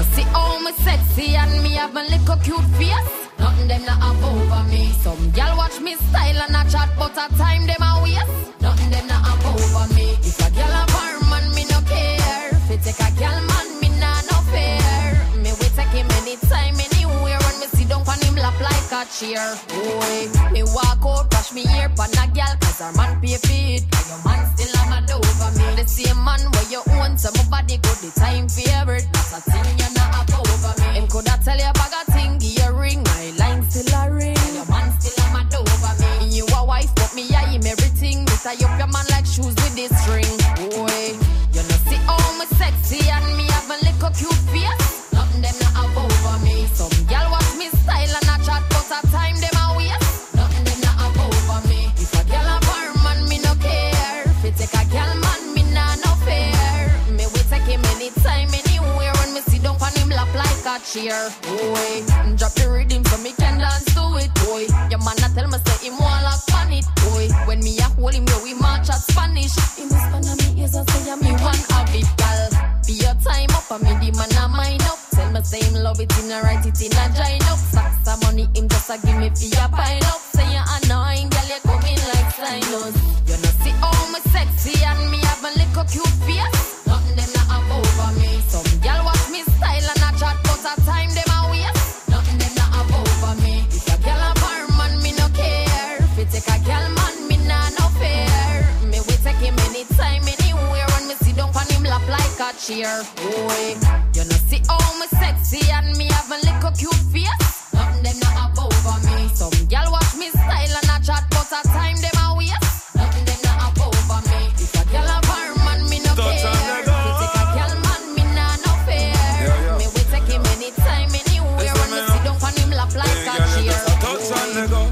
see how me sexy and me have my little cute face. Nothing them not have over me. Some gal watch me style and a chat, but a time them a waste. Nothing them not have over me. If a gal have her man, me no care. If it take a gal man, me nah no fair. Me we take him anytime, anywhere. When me sit down on him lap like a chair. Boy, me walk out, brush me ear pan a gal, cause her man pay for it. And your man still have mad over me. The same man where you own, so my body good, the time favorite. Not a thing you not have over me. Him coulda tell you bag a thing, give you a ring. My line still a ring. And your man still have mad over me. And you a wife, but me I him everything. Me tie up your man like shoes with this string. Boy, you know see how me sexy and me have a little cute face. Nothing them not have over me. Some gal watch me style and a chat, but a time them a waste. Nothing them not have over me. If a gal have her man, me no care. If it take a gal man, me nah no fair. Me we take him anytime, anywhere. When me sit down on him lap like a chair. Boy, drop the rhythm so me can dance to it. Boy, your man a tell me say him want lock on it. Boy, when me a hold him, yo we march at Spanish. Him is on me ears and say me want have it, gal. Be your time up and me the man a mind up. Tell me say him love it in a right it in a join up. Stacks of money him just a give me for your pile up. Say you annoying, girl you coming like silos. You know see how me sexy and me have a little cute face. Nothing them not have over me. Some gal watch me style and a chat, but a time them a waste. Nothing them not have over me. If a gal have her man, me no care. If it take a gal man, me nah no fair. Me we take him anytime, anywhere. When me sit down on him lap like a chair. Boy, you know see how me sexy and me have a little cute face. Nothing them not have over me. Some gal watch me style and a chat, but a time them a waste. Nothing them not have over me. If a gal have her man, me no care. If it take a gal man, me nah no fair. Me we take him anytime, anywhere. When me sit down on him lap like a chair. Touch and let go.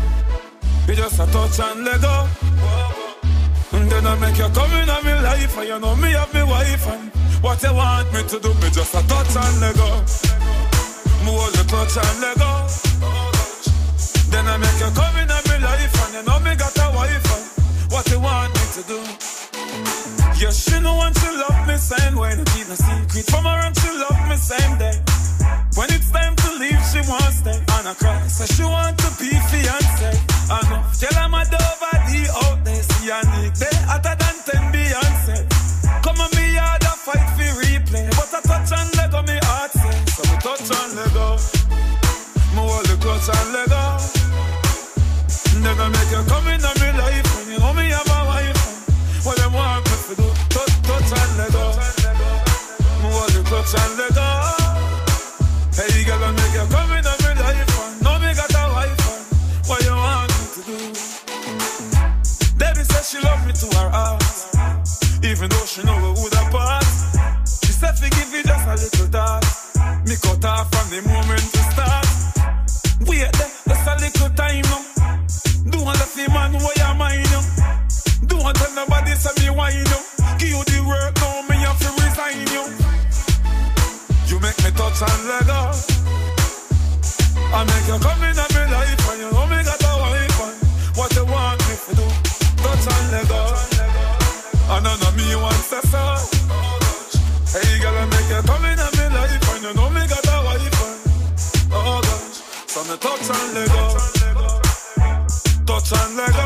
We just a touch and let go. And then I make you come in on me life. And you know me have me wife. And what you want me to do, me just a touch and let go. Me hold the touch and let go. Then I make you come in on me life. And you know me got a wife. And what you want me to do. Yes, she know want to love me same way. No keep no secret from her and she love me same day. When it's time to leave, she won't stay. And I cry, so she want to be fiancé. I know, tell her my over the out there. See a Nick, they hotter than 10 Beyonce. Come on, me hard a fight for replay. But I touch and let go, me heart say. So me touch and let go. Me hold the clutch and let go. Then I make you come in on me life. And you know me have a wife. What them want me to do? Touch and let go. Me hold the clutch and let go. Hey girl, I make you come in on me life. And know me got a wife. And what you want me to do? Debbie says she love me to her heart. Even though she know we would apart. She said forgive me just a little dark. Me cut off from the moment to start. Wait there, just a little time now. Don't let the man where you mind now. Don't tell nobody say me why you know. Give you the work now, me have to resign you. You make me touch and let go. I make you come in on me life. And you know me got a wife. And what you want me to do? Touch and let go. And I know me want to say. Hey girl, I make you come in on me life. And you know me got a wife. And oh gosh, so me touch and let go. Touch and let go.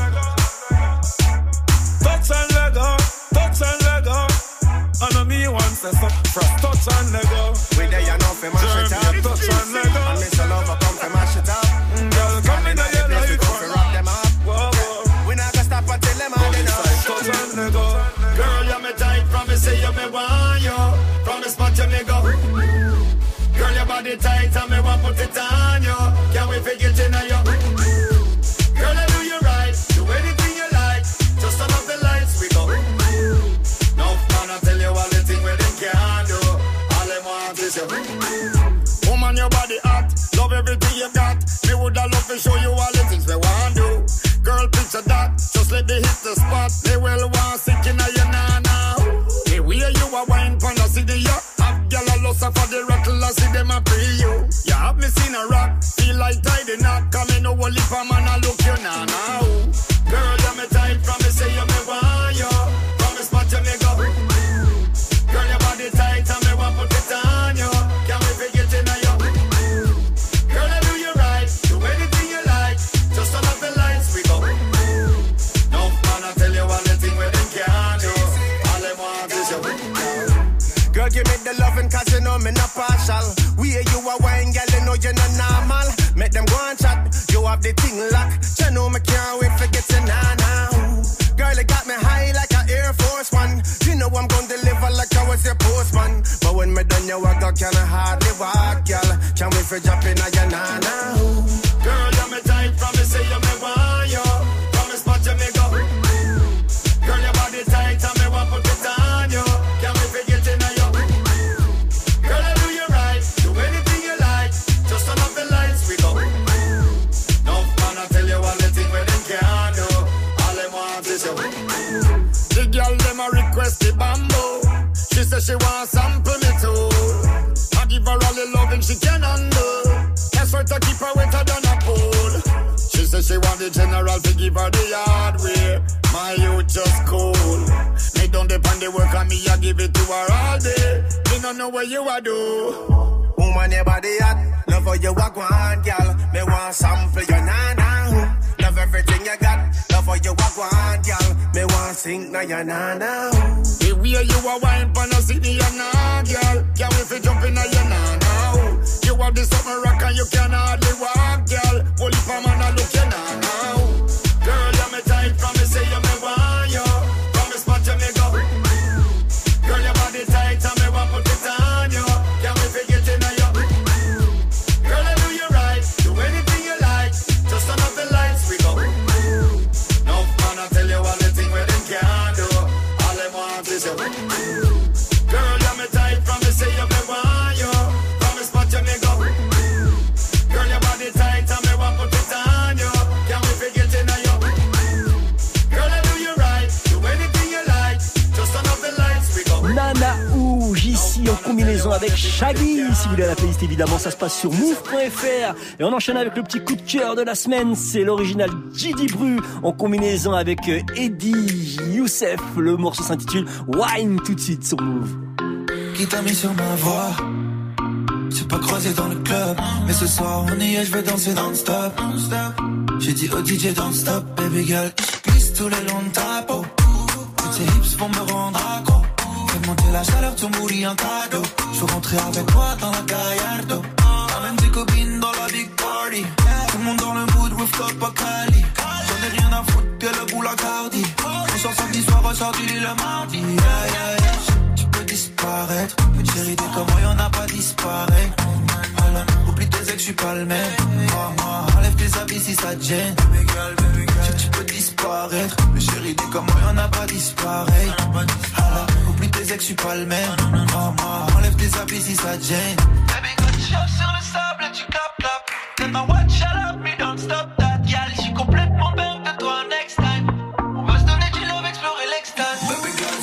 Touch and let go. Touch and let go. I know me want to say. From touch and let go. We there you know fi mash it up. Touch and let go. And Mr. Lover come fi mash it up. Girl, come in on your life. We come fi rock them up. We not gonna stop until them all enough. Touch and let go. Girl, you me tight. Promise say you me want you. Promise but you me go. Girl, your body tight and me want put it on you. Can't wait for get in on you. Girl, I do you right. Do anything you like. Just turn off the lights. We go. No man, I tell you all the things where they can't do. All they want is you. Woman, your body hot. Love everything you got. Me woulda love to show you all the things we want do. Girl, picture that. Just let me hit the spot. They will want sick in a your nana. The way you a wine pon the city, ya. Have gyal a loss for the rattle, I see them a pray you. You have me seen a rock. Feel like tidy knot. Come in no lip a man a look you nana. Girl, you me tight. Promise say you me want you. Promise but you me go. Girl, your body tight and me want put it on you. have the thing locked. You know me can't wait for get to nana. Girl, it got me high like an Air Force One. You know I'm gonna deliver like I was your postman. But when me done your work, I can hardly walk, y'all. Can't wait for dropping on your nana. Girl, you're my type, promise say you me want you. Promise spot you me go. Girl, your body tight and me want put it on you. Can't wait for getting on you. Girl, I do you right, do anything you like. Just turn off the lights, we go. No man, I tell you all the things where them can't do. All them want is you. The girl them a request the bamboo. She said she want sample me too. I give her all the loving she can handle. That's why to keep her wetter than a pool. She said she want the general to give her the hardware. My youth just cool. Me don't depend the work on me, I give it to her all day. Me don't know what you a do. Woman, your body hot. Love how you walk one, girl. Me want sample your nana. Love everything you got. Love how you walk one, girl. Me want sing na your nana. The way you a wine pan a city, you nah, girl. Can't wait for jumping on your nana. You have the summer rock and you can hardly walk, girl. Holy for man a look you nana. Girl, you're my type, promise say you me want you. Promise spot you me go. Girl, your body tight and me want put it on you. Can't wait for getting on you. Girl, I do you right, do anything you like. Just turn off the lights, we go. No man, I tell you all the things where them can't do. All them want is you. Girl, you're my type, promise say you me want you. Promise spot you me go. Girl, your body tight and me want put it on you. Can't wait for getting on you. Girl, I do you right, do anything you like. Just turn off the lights, we go. Nana Ouge, ici en combinaison avec Shaggy. Si vous voulez la playlist, évidemment, ça se passe sur move.fr. Et on enchaîne avec le petit coup de cœur de la semaine. C'est l'original Gidi Bru en combinaison avec Eddie Youssef. Le morceau s'intitule Wine, tout de suite sur Move. Qui t'a mis sur ma voie? J'ai pas croisé dans le club, mais ce soir on y est, je vais danser non-stop. J'ai dit au DJ don't stop, baby girl. Je glisse tous les longs de ta peau. Toutes ces hips vont me rendre accro. Fais monter la chaleur, tu mouris un cadeau. Je veux rentrer avec toi dans la Gallardo. Amène tes copines dans la big party. Tout le monde dans le mood, rooftop à Cali. J'en ai rien à foutre que le boule à Cardi. On sort samedi soir, ressort du lit le mardi. Yeah, yeah, yeah. Tu peux disparaître. Chérie, t'es comme moi, y'en a pas disparu. Oublie tes ex, je suis pas le même. Moi, enlève tes habits si ça te gêne. Tu peux disparaître. Mais chérie, t'es comme moi, y'en a pas disparu. Oublie tes ex, je suis pas le même. Moi, enlève tes habits si ça te gêne. Baby, quand tu chauffes sur le sable, tu clap. Tell my watch, shut up, me don't stop that. Gal, je suis complètement bang de toi next time. On va se donner du love, explorer l'extase. Baby, girl,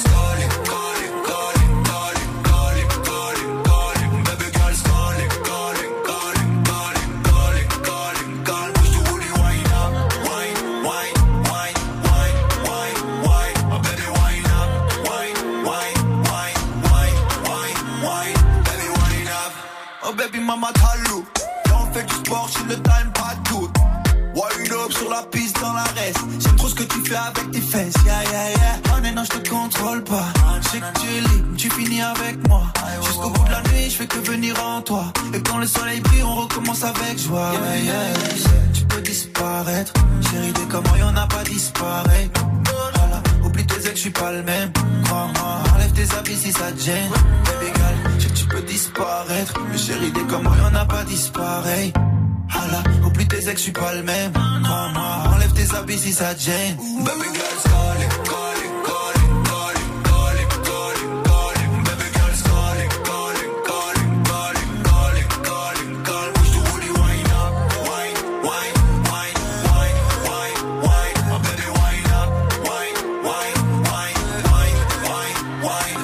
Mama Talou, là on fait du sport, j'ai le time pas tout. Wind up sur la piste dans la reste. J'aime trop ce que tu fais avec tes fesses. Yeah, yeah, yeah. Oh non, je te contrôle pas. Je sais que tu es libre, tu finis avec moi. Jusqu'au bout de la nuit, je fais que venir en toi. Et quand le soleil brille, on recommence avec joie. Yeah, yeah, yeah. Tu peux disparaître. Chérie, t'es comme moi, y'en a pas disparu. Voilà. Oublie tes ex, je suis pas le même. Crois-moi, enlève tes habits si ça te gêne. Baby girl, je sais que tu peux disparaître. Mais chérie, t'es comme moi, y'en a pas disparu. Hala, oublie tes ex, je suis pas le même. Crois-moi, enlève tes habits si ça te gêne. Baby girl, call it, call it, call it, call it, call it, call it, call it. Baby girl, call it, call it, call it, call it, call it, call it, call it. Push the woody, wine up, wine, wine, wine, wine, wine, wine. Oh baby, wine up, wine, wine, wine, wine, wine, wine.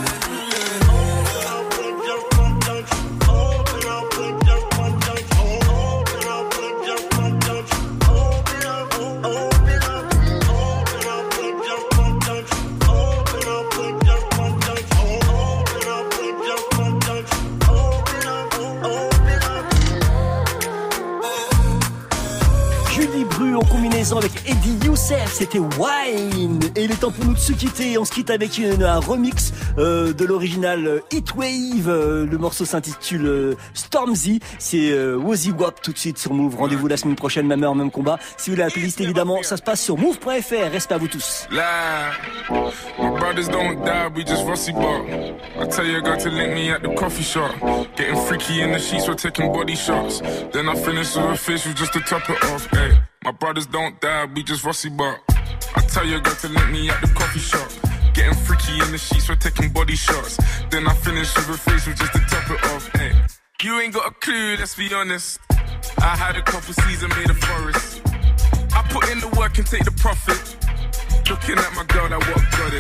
Cru en combinaison avec Eddie Youssef, c'était Wine. Et il est temps pour nous de se quitter. On se quitte avec un remix de l'original Heatwave. Le morceau s'intitule Stormzy. C'est Wozzy Wop tout de suite sur Move. Rendez-vous la semaine prochaine, même heure, même combat. Si vous voulez la playlist, évidemment, ça se passe sur move.fr. Respect à vous tous. My brothers don't die, we just rusty bark. I tell you, I got to link me at the coffee shop. Getting freaky in the sheets, we're taking body shots. Then I finish with a facial just to top it off. Hey, my brothers don't die, we just rusty bark. I tell you, I got to link me at the coffee shop. Getting freaky in the sheets, we're taking body shots. Then I finish with a facial just to top it off. Hey, you ain't got a clue, let's be honest. I had a couple seasons made a forest. I put in the work and take the profit. Looking at my girl, like what God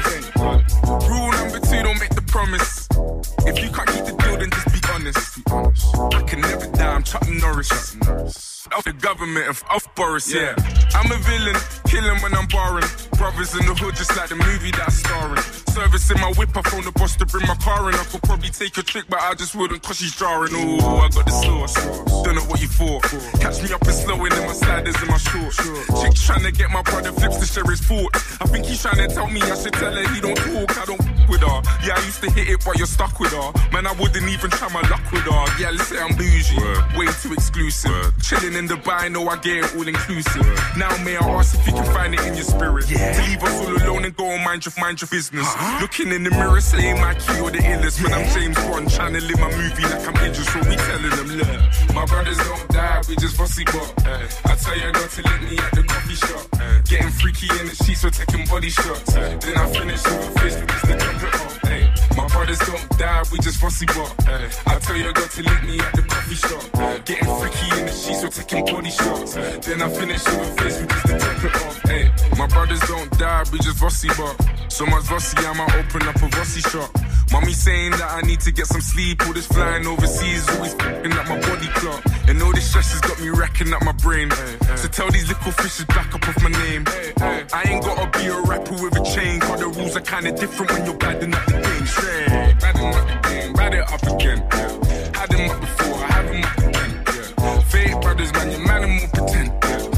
is. Rule number 2, don't make the promise. If you can't keep the deal, then just be honest. I can never die, I'm Chuck Norris. Off the government, off Boris, yeah. I'm a villain, killing when I'm barring. Brothers in the hood, just like the movie that I'm starring. Servicing my whip, I phone the boss to bring my car in. I could probably take a trick, but I just wouldn't cause she's jarring. Oh, I got the sauce, don't know what you for. Catch me up and slowing in my sliders and my shorts. Chick trying to get my brother flips to share his thoughts. I think he's trying to tell me I should tell her he don't talk, I don't with her. Yeah, I used to hit it, but you're stuck with her. Man, I wouldn't even try my luck with her. Yeah, let's say I'm bougie, way too exclusive. Chilling in Dubai, know I get it all inclusive. Now may I ask if you can find it in your spirit to leave us all alone and go and mind your business. Looking in the mirror, saying my key or the illest. When I'm James Bond, trying to live my movie like I'm Idris, so we telling them, look, my brothers don't die, we just fussy bop. I tell you, I got to link me at the coffee shop. Getting freaky in the sheets, we're taking body shots. Then I finish with a face with this to jump it off. My brothers don't die, we just fussy bop. I tell you, I got to link me at the coffee shop. Getting freaky in the sheets, we're taking body shots. Then I finish with a face with this to jump it off. My brothers don't die, we just fussy bop. So much fussy, I might open up a fussy shop. Mommy saying that I need to get some sleep. All this flying overseas, always f***ing up my body clock. And all this stress has got me racking up my brain. So tell these little fishes back up off my name. I ain't gotta be a rapper with a chain, cause the rules are kinda different when you're badding up the game. Straight, badding up the game, bad it up again. Had them up before, I have them up again. Fake brothers, man, your man and more pretend.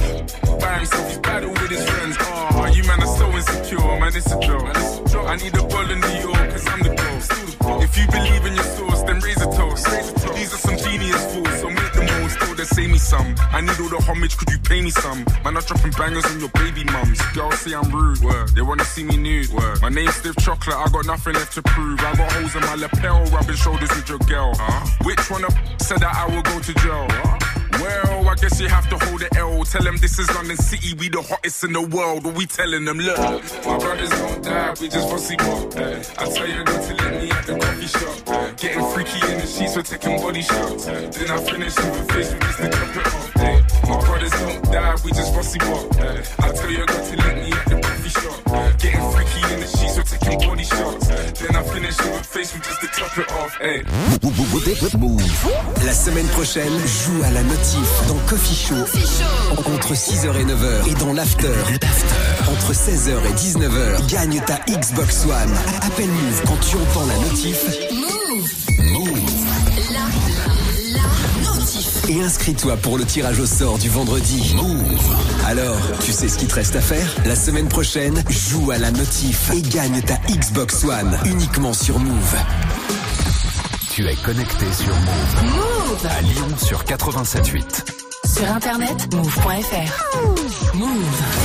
By himself, he's battle with his friends. Oh, you man are so insecure, man, it's a joke. I need a ball in New York, cause I'm the ghost. If you believe in your source, then raise a toast. These are some genius fools, so make the most. Still, they say me some. I need all the homage, could you pay me some? Man, I'm dropping bangers on your baby mums. Girls say I'm rude, they wanna see me nude. My name's Stiff Chocolate, I got nothing left to prove. I got holes in my lapel, rubbing shoulders with your girl. Which one of said that I will go to jail? Well, I guess you have to hold the L. Tell them this is London City, we the hottest in the world. But we telling them, look, my brothers don't die, we just fussy bop. I tell you, not to let me at the coffee shop. Getting freaky in the sheets, we're taking body shots. Then I finish with a face with this to jump it off. My brothers don't die, we just fussy bop. I tell you, not to let me at the coffee shop. Getting freaky in the sheets, we're taking body shots. Then I finish with a face with just to top it off. Move. La semaine prochaine, joue à la notif dans Coffee Show. Entre 6h et 9h. Et dans l'after. Entre 16h et 19h. Gagne ta Xbox One. Appelle Move quand tu entends la notif. Move. La notif. Et inscris-toi pour le tirage au sort du vendredi. Move. Alors, tu sais ce qu'il te reste à faire? La semaine prochaine, joue à la notif et gagne ta Xbox One uniquement sur Move. Tu es connecté sur Move. Move. À Lyon sur 87.8. Sur internet, move.fr. Move.